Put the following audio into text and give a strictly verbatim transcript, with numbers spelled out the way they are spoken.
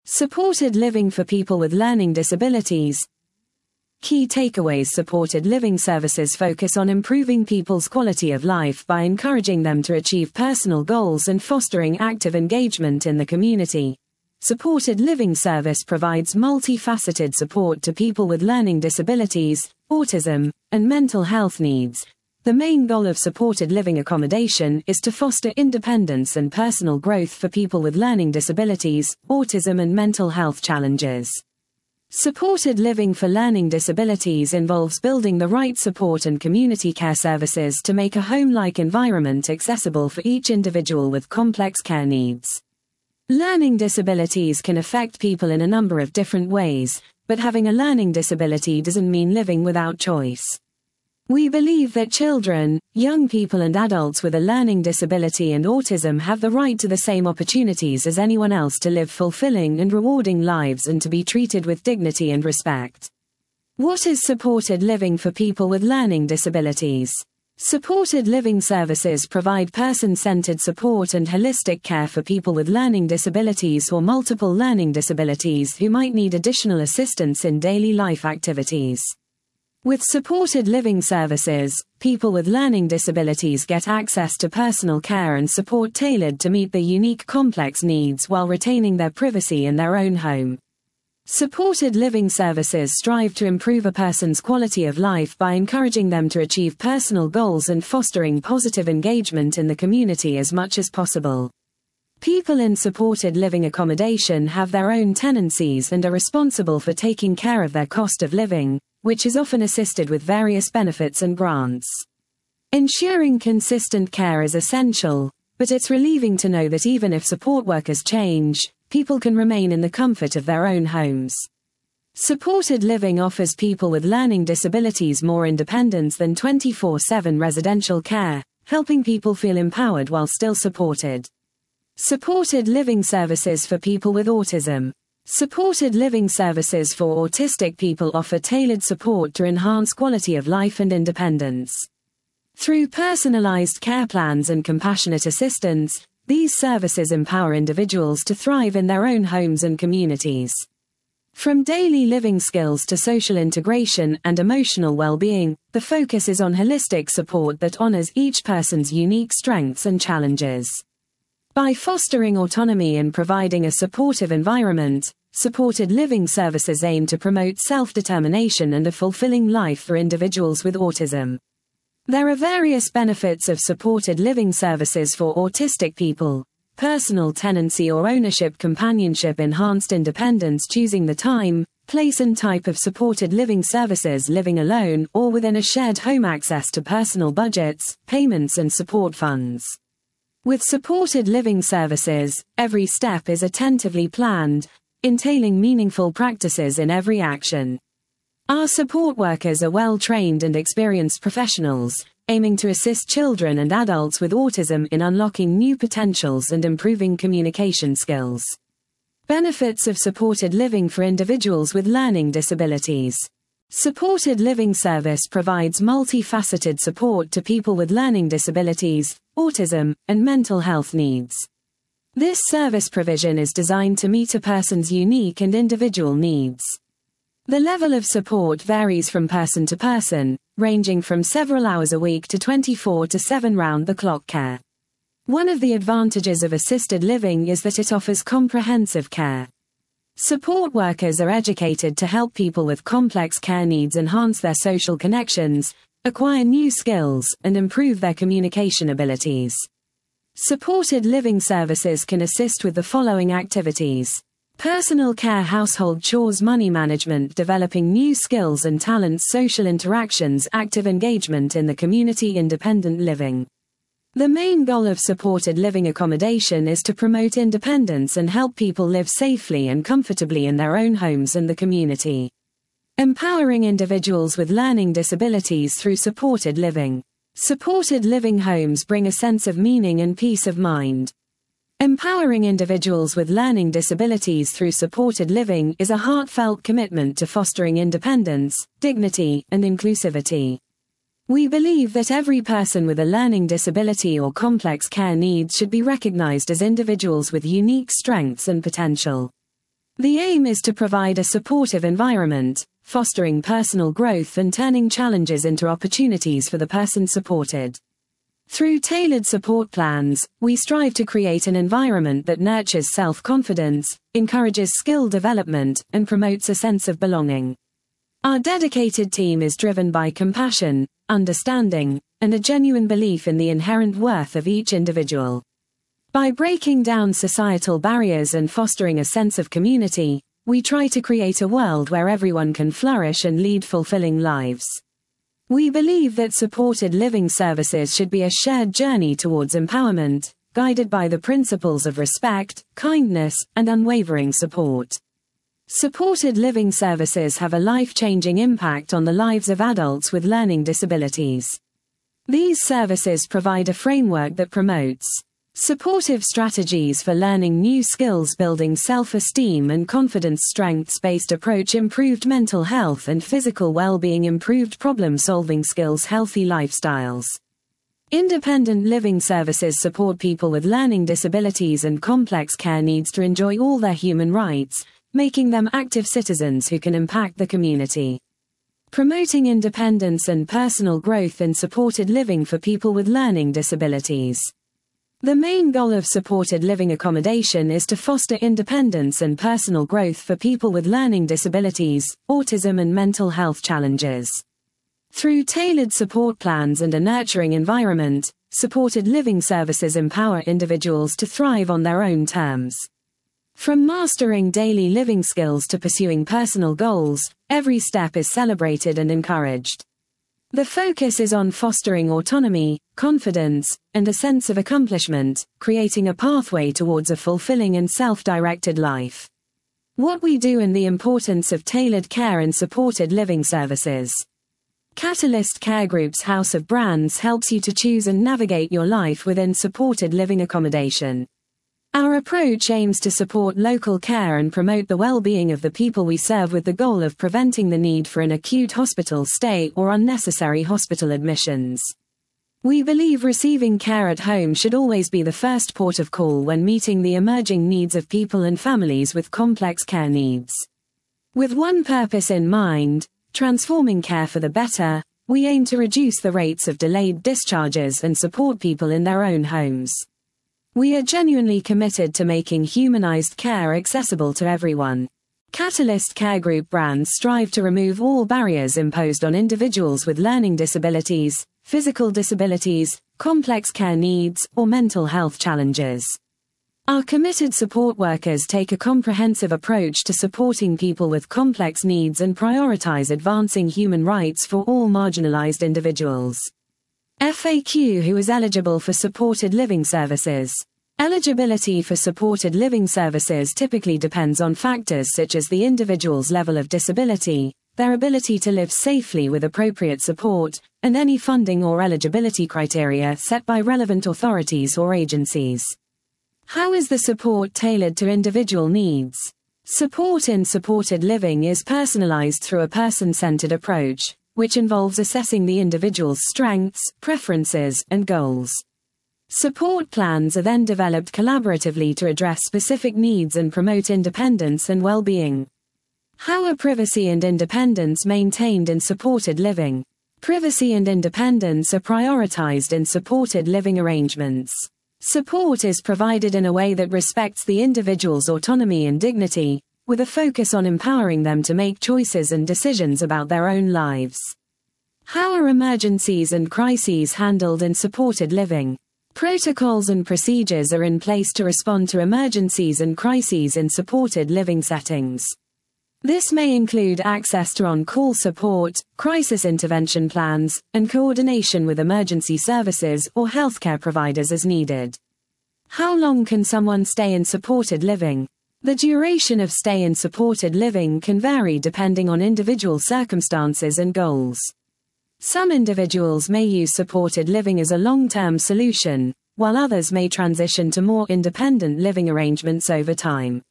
Supported living for people with learning disabilities. Key takeaways: supported living services focus on improving people's quality of life by encouraging them to achieve personal goals and fostering active engagement in the community. Supported living service provides multifaceted support to people with learning disabilities, autism, and mental health needs. The main goal of supported living accommodation is to foster independence and personal growth for people with learning disabilities, autism, and mental health challenges. Supported living for learning disabilities involves building the right support and community care services to make a home-like environment accessible for each individual with complex care needs. Learning disabilities can affect people in a number of different ways, but having a learning disability doesn't mean living without choice. We believe that children, young people and adults with a learning disability and autism have the right to the same opportunities as anyone else to live fulfilling and rewarding lives and to be treated with dignity and respect. What is supported living for people with learning disabilities? Supported living services provide person-centered support and holistic care for people with learning disabilities or multiple learning disabilities who might need additional assistance in daily life activities. With supported living services, people with learning disabilities get access to personal care and support tailored to meet their unique complex needs while retaining their privacy in their own home. Supported living services strive to improve a person's quality of life by encouraging them to achieve personal goals and fostering positive engagement in the community as much as possible. People in supported living accommodation have their own tenancies and are responsible for taking care of their cost of living, which is often assisted with various benefits and grants. Ensuring consistent care is essential, but it's relieving to know that even if support workers change, people can remain in the comfort of their own homes. Supported living offers people with learning disabilities more independence than twenty-four seven residential care, helping people feel empowered while still supported. Supported living services for people with autism. Supported living services for autistic people offer tailored support to enhance quality of life and independence. Through personalized care plans and compassionate assistance, these services empower individuals to thrive in their own homes and communities. From daily living skills to social integration and emotional well-being, the focus is on holistic support that honors each person's unique strengths and challenges. By fostering autonomy and providing a supportive environment, supported living services aim to promote self-determination and a fulfilling life for individuals with autism. There are various benefits of supported living services for autistic people: personal tenancy or ownership, companionship, enhanced independence, choosing the time, place and type of supported living services, living alone or within a shared home, access to personal budgets, payments and support funds. With supported living services, every step is attentively planned, entailing meaningful practices in every action. Our support workers are well-trained and experienced professionals, aiming to assist children and adults with autism in unlocking new potentials and improving communication skills. Benefits of supported living for individuals with learning disabilities. Supported living service provides multifaceted support to people with learning disabilities, autism, and mental health needs. This service provision is designed to meet a person's unique and individual needs. The level of support varies from person to person, ranging from several hours a week to twenty-four to seven round-the-clock care. One of the advantages of assisted living is that it offers comprehensive care. Support workers are educated to help people with complex care needs enhance their social connections, acquire new skills, and improve their communication abilities. Supported living services can assist with the following activities: personal care, household chores, money management, developing new skills and talents, social interactions, active engagement in the community, independent living. The main goal of supported living accommodation is to promote independence and help people live safely and comfortably in their own homes and the community. Empowering individuals with learning disabilities through supported living. Supported living homes bring a sense of meaning and peace of mind. Empowering individuals with learning disabilities through supported living is a heartfelt commitment to fostering independence, dignity, and inclusivity. We believe that every person with a learning disability or complex care needs should be recognized as individuals with unique strengths and potential. The aim is to provide a supportive environment, fostering personal growth and turning challenges into opportunities for the person supported. Through tailored support plans, we strive to create an environment that nurtures self-confidence, encourages skill development, and promotes a sense of belonging. Our dedicated team is driven by compassion, understanding, and a genuine belief in the inherent worth of each individual. By breaking down societal barriers and fostering a sense of community, we try to create a world where everyone can flourish and lead fulfilling lives. We believe that supported living services should be a shared journey towards empowerment, guided by the principles of respect, kindness, and unwavering support. Supported living services have a life-changing impact on the lives of adults with learning disabilities. These services provide a framework that promotes supportive strategies for learning new skills, building self-esteem and confidence, strengths-based approach, improved mental health and physical well-being, improved problem-solving skills, healthy lifestyles. Independent living services support people with learning disabilities and complex care needs to enjoy all their human rights, making them active citizens who can impact the community. Promoting independence and personal growth in supported living for people with learning disabilities. The main goal of supported living accommodation is to foster independence and personal growth for people with learning disabilities, autism and mental health challenges. Through tailored support plans and a nurturing environment, supported living services empower individuals to thrive on their own terms. From mastering daily living skills to pursuing personal goals, every step is celebrated and encouraged. The focus is on fostering autonomy, confidence, and a sense of accomplishment, creating a pathway towards a fulfilling and self-directed life. What we do and the importance of tailored care and supported living services. Catalyst Care Group's House of Brands helps you to choose and navigate your life within supported living accommodation. Our approach aims to support local care and promote the well-being of the people we serve, with the goal of preventing the need for an acute hospital stay or unnecessary hospital admissions. We believe receiving care at home should always be the first port of call when meeting the emerging needs of people and families with complex care needs. With one purpose in mind, transforming care for the better, we aim to reduce the rates of delayed discharges and support people in their own homes. We are genuinely committed to making humanized care accessible to everyone. Catalyst Care Group brands strive to remove all barriers imposed on individuals with learning disabilities, physical disabilities, complex care needs, or mental health challenges. Our committed support workers take a comprehensive approach to supporting people with complex needs and prioritize advancing human rights for all marginalized individuals. F A Q: who is eligible for supported living services? Eligibility for supported living services typically depends on factors such as the individual's level of disability, their ability to live safely with appropriate support, and any funding or eligibility criteria set by relevant authorities or agencies. How is the support tailored to individual needs? Support in supported living is personalized through a person-centered approach, which involves assessing the individual's strengths, preferences, and goals. Support plans are then developed collaboratively to address specific needs and promote independence and well-being. How are privacy and independence maintained in supported living? Privacy and independence are prioritized in supported living arrangements. Support is provided in a way that respects the individual's autonomy and dignity, with a focus on empowering them to make choices and decisions about their own lives. How are emergencies and crises handled in supported living? Protocols and procedures are in place to respond to emergencies and crises in supported living settings. This may include access to on-call support, crisis intervention plans, and coordination with emergency services or healthcare providers as needed. How long can someone stay in supported living? The duration of stay in supported living can vary depending on individual circumstances and goals. Some individuals may use supported living as a long-term solution, while others may transition to more independent living arrangements over time.